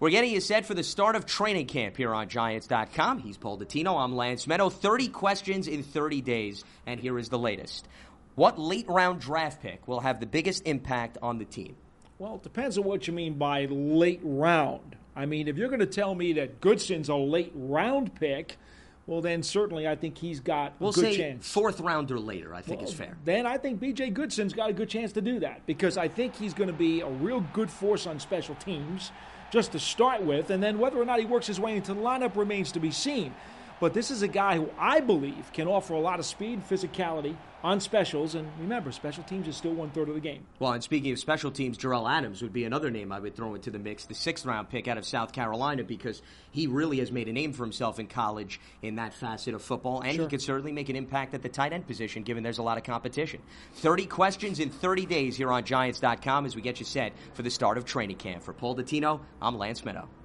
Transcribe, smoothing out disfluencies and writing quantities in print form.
We're getting you set for the start of training camp here on Giants.com. He's Paul Dottino. I'm Lance Meadow. 30 questions in 30 days, and here is the latest. What late-round draft pick will have the biggest impact on the team? Well, it depends on what you mean by late round. I mean, if you're going to tell me that Goodson's a late-round pick, well, then certainly I think he's got a good chance. Fourth round or later, I think is fair. Then I think B.J. Goodson's got a good chance to do that because I think he's going to be a real good force on special teams just to start with, and then whether or not he works his way into the lineup remains to be seen. But this is a guy who I believe can offer a lot of speed and physicality on specials. And remember, special teams is still 1/3 of the game. Well, and speaking of special teams, Jarrell Adams would be another name I would throw into the mix, the 6th-round pick out of South Carolina, because he really has made a name for himself in college in that facet of football. And he could certainly make an impact at the tight end position, given there's a lot of competition. 30 questions in 30 days here on Giants.com as we get you set for the start of training camp. For Paul Dottino, I'm Lance Meadow.